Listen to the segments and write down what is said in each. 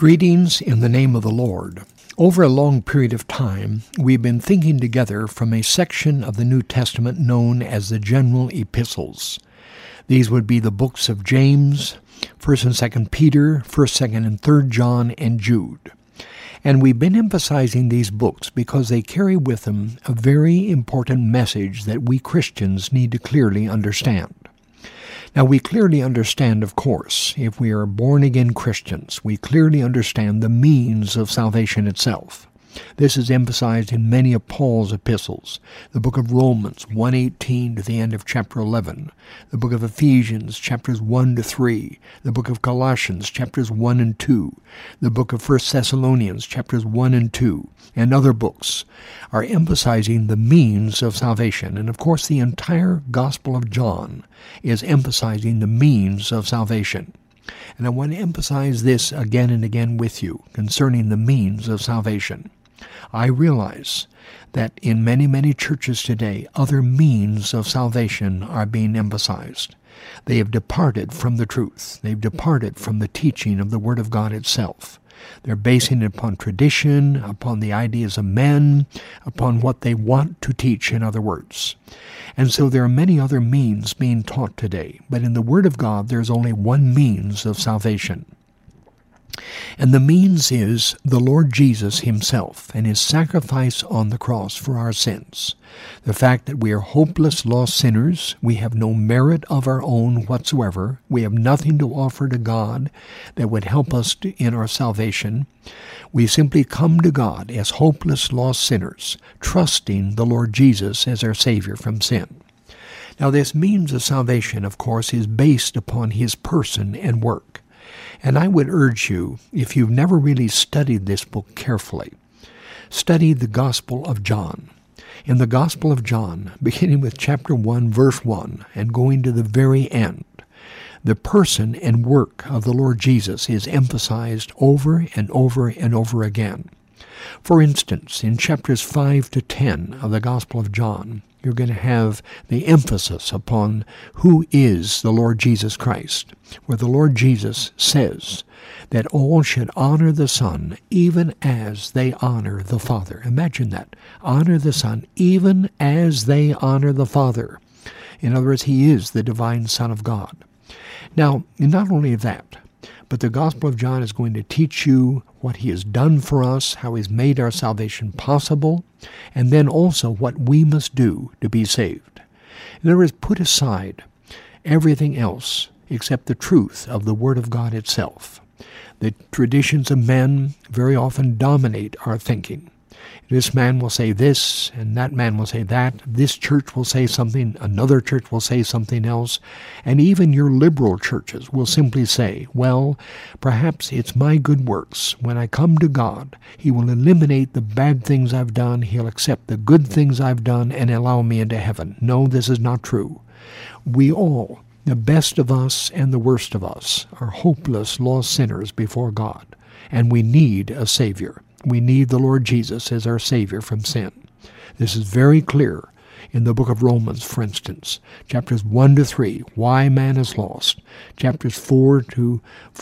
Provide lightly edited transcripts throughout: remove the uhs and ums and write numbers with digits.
Greetings in the name of the Lord. Over a long period of time, we've been thinking together from a section of the New Testament known as the general epistles. These would be the books of James, 1st and 2nd Peter, 1st, 2nd, and 3rd John, and Jude. And we've been emphasizing these books because they carry with them a very important message that we Christians need to clearly understand. Now, we clearly understand, of course, if we are born-again Christians, we clearly understand the means of salvation itself. This is emphasized in many of Paul's epistles, the book of Romans 1:18 to the end of chapter 11, the book of Ephesians chapters 1 to 3, the book of Colossians chapters 1 and 2, the book of 1 Thessalonians chapters 1 and 2, and other books are emphasizing the means of salvation. And of course, the entire Gospel of John is emphasizing the means of salvation. And I want to emphasize this again and again with you concerning the means of salvation. I realize that in many churches today, other means of salvation are being emphasized. They have departed from the truth. They've departed from the teaching of the Word of God itself. They're basing it upon tradition, upon the ideas of men, upon what they want to teach, in other words. And so there are many other means being taught today. But in the Word of God, there's only one means of salvation. And the means is the Lord Jesus himself and his sacrifice on the cross for our sins. The fact that we are hopeless, lost sinners, we have no merit of our own whatsoever, we have nothing to offer to God that would help us in our salvation. We simply come to God as hopeless, lost sinners, trusting the Lord Jesus as our Savior from sin. Now, this means of salvation, of course, is based upon his person and work. And I would urge you, if you've never really studied this book carefully, study the Gospel of John. In the Gospel of John, beginning with chapter 1, verse 1, and going to the very end, the person and work of the Lord Jesus is emphasized over and over and over again. For instance, in chapters 5 to 10 of the Gospel of John, you're going to have the emphasis upon who is the Lord Jesus Christ, where the Lord Jesus says that all should honor the Son even as they honor the Father. Imagine that. Honor the Son even as they honor the Father. In other words, he is the divine Son of God. Now, not only that, but the Gospel of John is going to teach you what he has done for us, how he's made our salvation possible, and then also what we must do to be saved. In other words, put aside everything else except the truth of the Word of God itself. The traditions of men very often dominate our thinking. This man will say this, and that man will say that. This church will say something, another church will say something else. And even your liberal churches will simply say, well, perhaps it's my good works. When I come to God, he will eliminate the bad things I've done. He'll accept the good things I've done and allow me into heaven. No, this is not true. We all, the best of us and the worst of us, are hopeless, lost sinners before God. And we need a Savior. We need the Lord Jesus as our Savior from sin. This is very clear in the book of Romans, for instance. Chapters 1 to 3, why man is lost. Chapters 4 to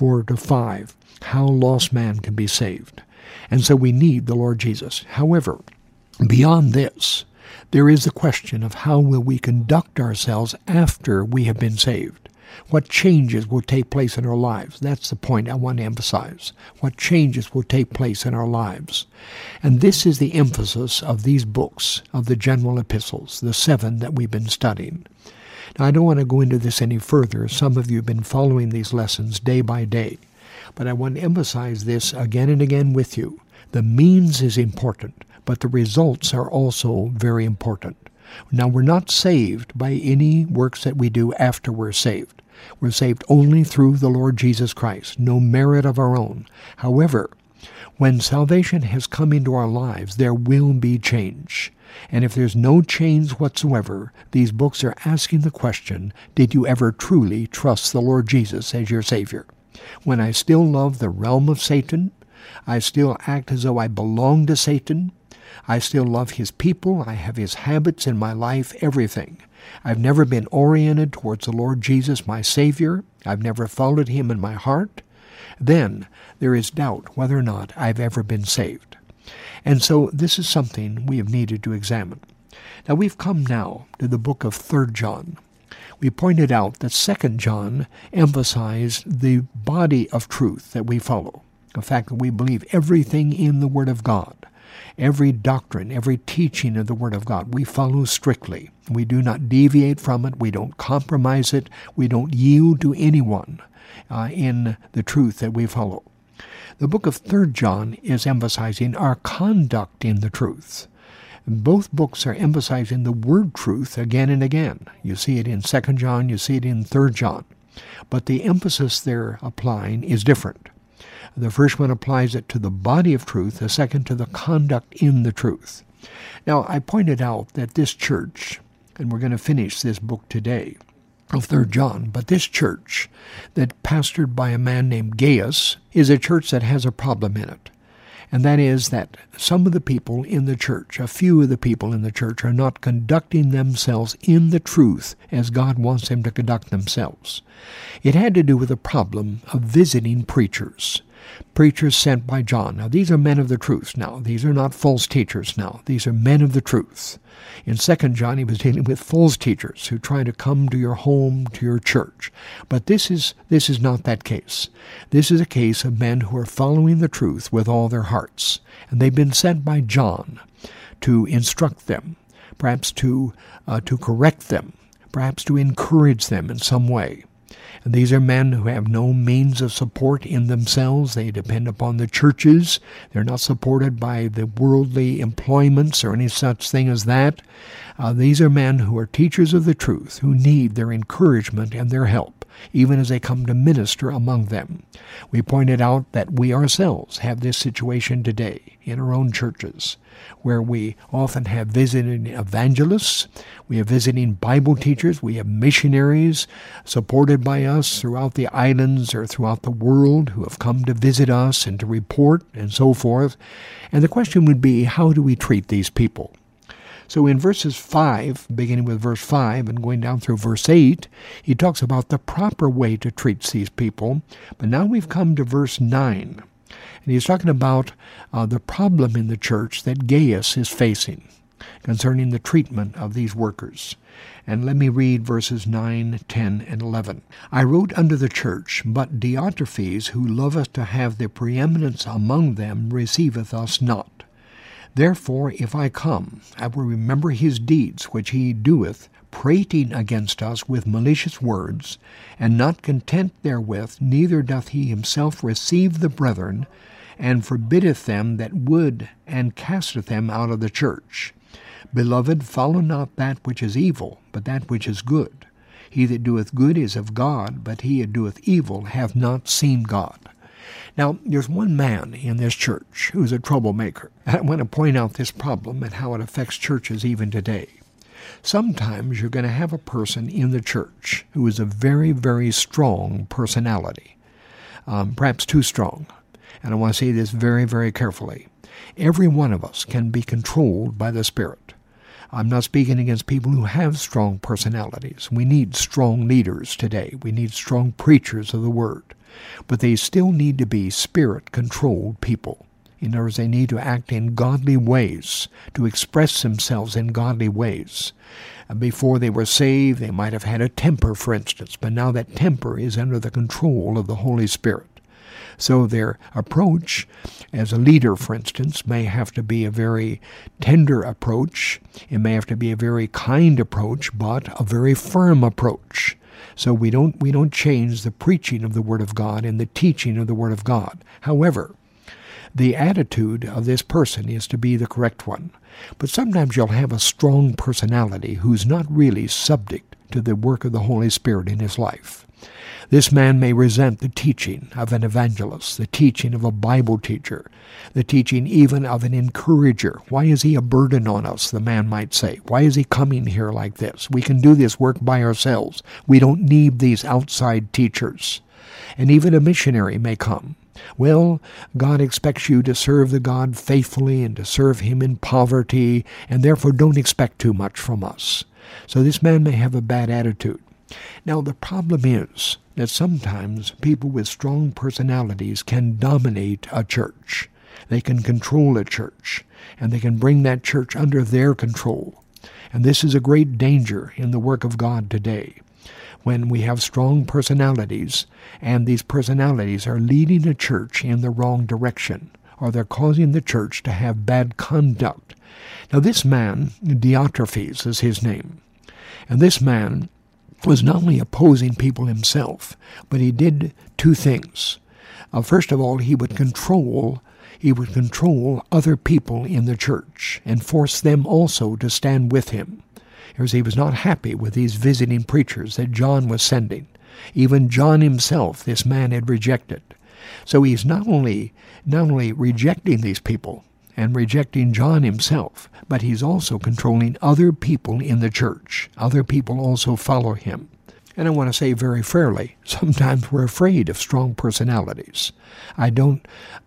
5, how lost man can be saved. And so we need the Lord Jesus. However, beyond this, there is the question of how will we conduct ourselves after we have been saved. What changes will take place in our lives? That's the point I want to emphasize. What changes will take place in our lives? And this is the emphasis of these books, of the general epistles, the 7 that we've been studying. Now, I don't want to go into this any further. Some of you have been following these lessons day by day. But I want to emphasize this again and again with you. The means is important, but the results are also very important. Now, we're not saved by any works that we do after we're saved. We're saved only through the Lord Jesus Christ, no merit of our own. However, when salvation has come into our lives, there will be change. And if there's no change whatsoever, these books are asking the question, did you ever truly trust the Lord Jesus as your Savior? When I still love the realm of Satan, I still act as though I belong to Satan, I still love his people, I have his habits in my life, everything. I've never been oriented towards the Lord Jesus, my Savior. I've never followed him in my heart. then there is doubt whether or not I've ever been saved. And so this is something we have needed to examine. Now we've come now to the book of 3 John. We pointed out that 2 John emphasized the body of truth that we follow, the fact that we believe everything in the Word of God. Every doctrine, every teaching of the Word of God, we follow strictly. We do not deviate from it. We don't compromise it. We don't yield to anyone in the truth that we follow. The book of 3 John is emphasizing our conduct in the truth. Both books are emphasizing the word truth again and again. You see it in 2 John, you see it in 3 John. But the emphasis they're applying is different. The first one applies it to the body of truth, the second to the conduct in the truth. Now, I pointed out that this church, and we're going to finish this book today, of 3 John, but this church that pastored by a man named Gaius is a church that has a problem in it. And that is that some of the people in the church, a few of the people in the church, are not conducting themselves in the truth as God wants them to conduct themselves. It had to do with the problem of visiting preachers sent by John. Now, these are men of the truth now. These are not false teachers now. These are men of the truth. In 2 John, he was dealing with false teachers who try to come to your home, to your church. But this is not that case. This is a case of men who are following the truth with all their hearts. And they've been sent by John to instruct them, perhaps to correct them, perhaps to encourage them in some way. And these are men who have no means of support in themselves. They depend upon the churches. They're not supported by the worldly employments or any such thing as that. These are men who are teachers of the truth, who need their encouragement and their help, even as they come to minister among them. We pointed out that we ourselves have this situation today in our own churches, where we often have visiting evangelists, we have visiting Bible teachers, we have missionaries supported by us throughout the islands or throughout the world who have come to visit us and to report and so forth. And the question would be, how do we treat these people? So in verses 5, beginning with verse 5 and going down through verse 8, he talks about the proper way to treat these people. But now we've come to verse 9. And he's talking about the problem in the church that Gaius is facing concerning the treatment of these workers. And let me read verses 9, 10, and 11. I wrote unto the church, but Diotrephes, who loveth to have the preeminence among them, receiveth us not. Therefore, if I come, I will remember his deeds which he doeth, prating against us with malicious words, and not content therewith, neither doth he himself receive the brethren, and forbiddeth them that would, and casteth them out of the church. Beloved, follow not that which is evil, but that which is good. He that doeth good is of God, but he that doeth evil hath not seen God. Now, there's one man in this church who's a troublemaker. I want to point out this problem and how it affects churches even today. Sometimes you're going to have a person in the church who is a very, very strong personality, perhaps too strong. And I want to say this very, very carefully. Every one of us can be controlled by the Spirit. I'm not speaking against people who have strong personalities. We need strong leaders today. We need strong preachers of the Word. But they still need to be Spirit-controlled people. In other words, they need to act in godly ways, to express themselves in godly ways. Before they were saved, they might have had a temper, for instance, but now that temper is under the control of the Holy Spirit. So their approach as a leader, for instance, may have to be a very tender approach. It may have to be a very kind approach, but a very firm approach. So we don't change the preaching of the Word of God and the teaching of the Word of God. However, the attitude of this person is to be the correct one. But sometimes you'll have a strong personality who's not really subject to the work of the Holy Spirit in his life. This man may resent the teaching of an evangelist, the teaching of a Bible teacher, the teaching even of an encourager. Why is he a burden on us, the man might say? Why is he coming here like this? We can do this work by ourselves. We don't need these outside teachers. And even a missionary may come. Well, God expects you to serve the God faithfully and to serve Him in poverty, and therefore don't expect too much from us. So this man may have a bad attitude. Now, the problem is that sometimes people with strong personalities can dominate a church. They can control a church, and they can bring that church under their control. And this is a great danger in the work of God today, when we have strong personalities, and these personalities are leading a church in the wrong direction, or they're causing the church to have bad conduct. Now, this man, Diotrephes is his name, and this man was not only opposing people himself, but he did two things. First of all, he would control other people in the church and force them also to stand with him. Because he was not happy with these visiting preachers that John was sending. Even John himself, this man had rejected. So he's not only rejecting these people and rejecting John himself, but he's also controlling other people in the church. Other people also follow him. And I want to say very fairly, sometimes we're afraid of strong personalities. I don't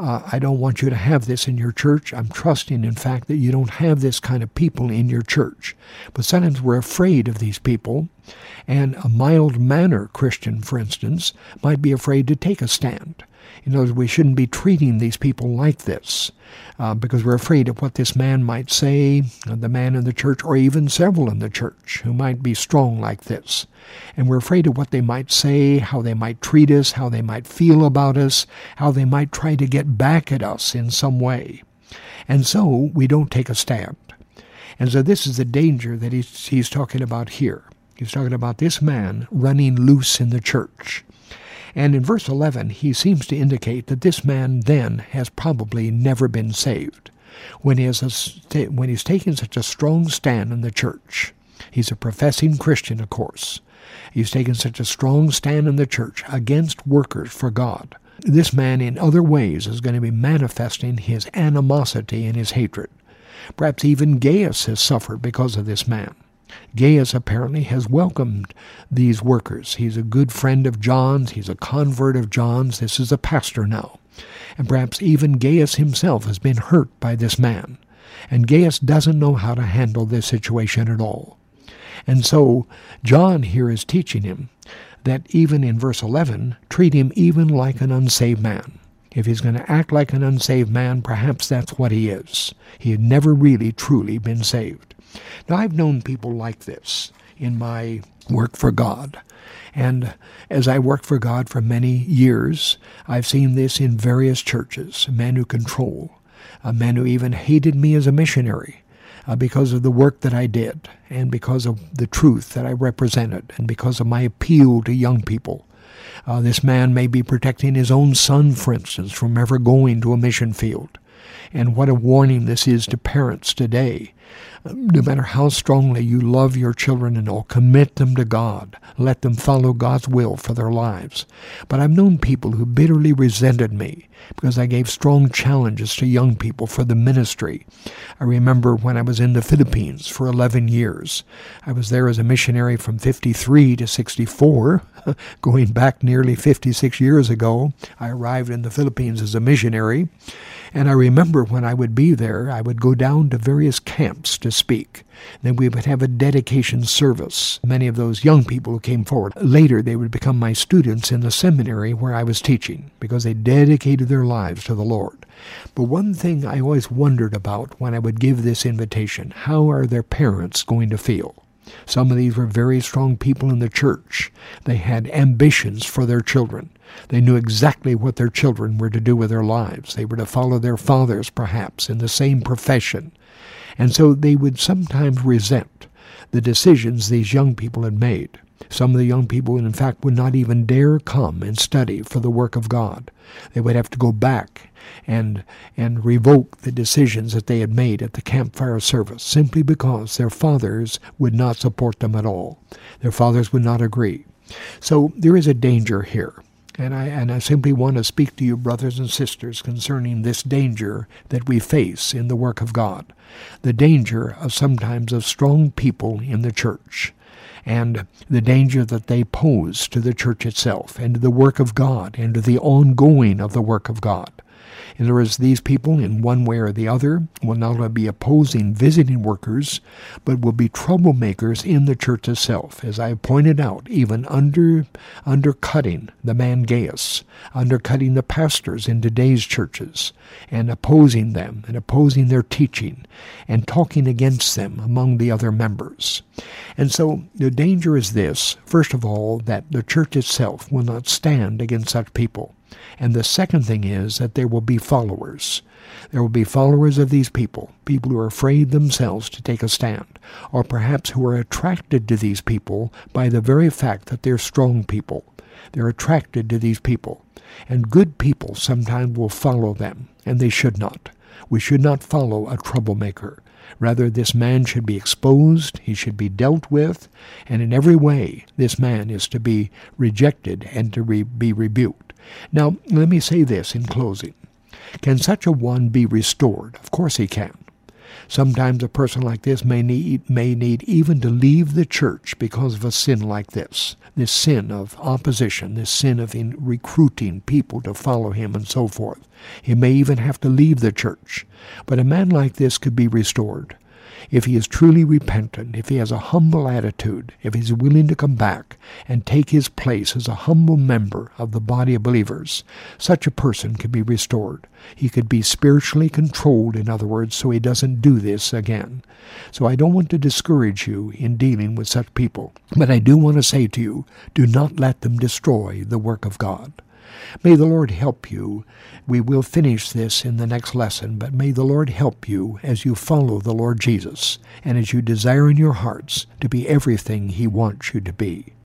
want you to have this in your church. I'm trusting, in fact, that you don't have this kind of people in your church. But sometimes we're afraid of these people, and a mild-mannered Christian, for instance, might be afraid to take a stand. In other words, we shouldn't be treating these people like this because we're afraid of what this man might say, the man in the church, or even several in the church who might be strong like this. And we're afraid of what they might say, how they might treat us, how they might feel about us, how they might try to get back at us in some way. And so we don't take a stand. And so this is the danger that he's talking about here. He's talking about this man running loose in the church. And in verse 11, he seems to indicate that this man then has probably never been saved. When he's taken such a strong stand in the church, he's a professing Christian, of course. He's taken such a strong stand in the church against workers for God. This man in other ways is going to be manifesting his animosity and his hatred. Perhaps even Gaius has suffered because of this man. Gaius apparently has welcomed these workers. He's a good friend of John's. He's a convert of John's. This is a pastor now. And perhaps even Gaius himself has been hurt by this man. And Gaius doesn't know how to handle this situation at all. And so John here is teaching him that even in verse 11, treat him even like an unsaved man. If he's going to act like an unsaved man, perhaps that's what he is. He had never really, truly been saved. Now, I've known people like this in my work for God. And as I worked for God for many years, I've seen this in various churches, men who control, men who even hated me as a missionary because of the work that I did and because of the truth that I represented and because of my appeal to young people. This man may be protecting his own son, for instance, from ever going to a mission field. And what a warning this is to parents today. No matter how strongly you love your children and all, commit them to God. Let them follow God's will for their lives. But I've known people who bitterly resented me because I gave strong challenges to young people for the ministry. I remember when I was in the Philippines for 11 years. I was there as a missionary from 53 to 64, going back nearly 56 years ago. I arrived in the Philippines as a missionary. And I remember when I would be there, I would go down to various camps to speak. Then we would have a dedication service. Many of those young people who came forward, later they would become my students in the seminary where I was teaching because they dedicated their lives to the Lord. But one thing I always wondered about when I would give this invitation, how are their parents going to feel? Some of these were very strong people in the church. They had ambitions for their children. They knew exactly what their children were to do with their lives. They were to follow their fathers, perhaps, in the same profession. And so they would sometimes resent the decisions these young people had made. Some of the young people, in fact, would not even dare come and study for the work of God. They would have to go back and revoke the decisions that they had made at the campfire service simply because their fathers would not support them at all. Their fathers would not agree. So there is a danger here. And I simply want to speak to you, brothers and sisters, concerning this danger that we face in the work of God. The danger of sometimes of strong people in the church, and the danger that they pose to the church itself, and to the work of God, and to the ongoing of the work of God. In other words, these people, in one way or the other, will not only be opposing visiting workers, but will be troublemakers in the church itself, as I pointed out, even undercutting the man Gaius, undercutting the pastors in today's churches, and opposing them, and opposing their teaching, and talking against them among the other members. And so the danger is this, first of all, that the church itself will not stand against such people. And the second thing is that there will be followers. There will be followers of these people who are afraid themselves to take a stand, or perhaps who are attracted to these people by the very fact that they're strong people. They're attracted to these people. And good people sometimes will follow them, and they should not. We should not follow a troublemaker. Rather, this man should be exposed, he should be dealt with, and in every way this man is to be rejected and to be rebuked. Now, let me say this in closing. Can such a one be restored? Of course he can. Sometimes a person like this may need even to leave the church because of a sin like this sin of opposition, this sin of recruiting people to follow him and so forth. He may even have to leave the church. But a man like this could be restored. If he is truly repentant, if he has a humble attitude, if he's willing to come back and take his place as a humble member of the body of believers, such a person can be restored. He could be spiritually controlled, in other words, so he doesn't do this again. So I don't want to discourage you in dealing with such people, but I do want to say to you, do not let them destroy the work of God. May the Lord help you. We will finish this in the next lesson, but may the Lord help you as you follow the Lord Jesus and as you desire in your hearts to be everything He wants you to be.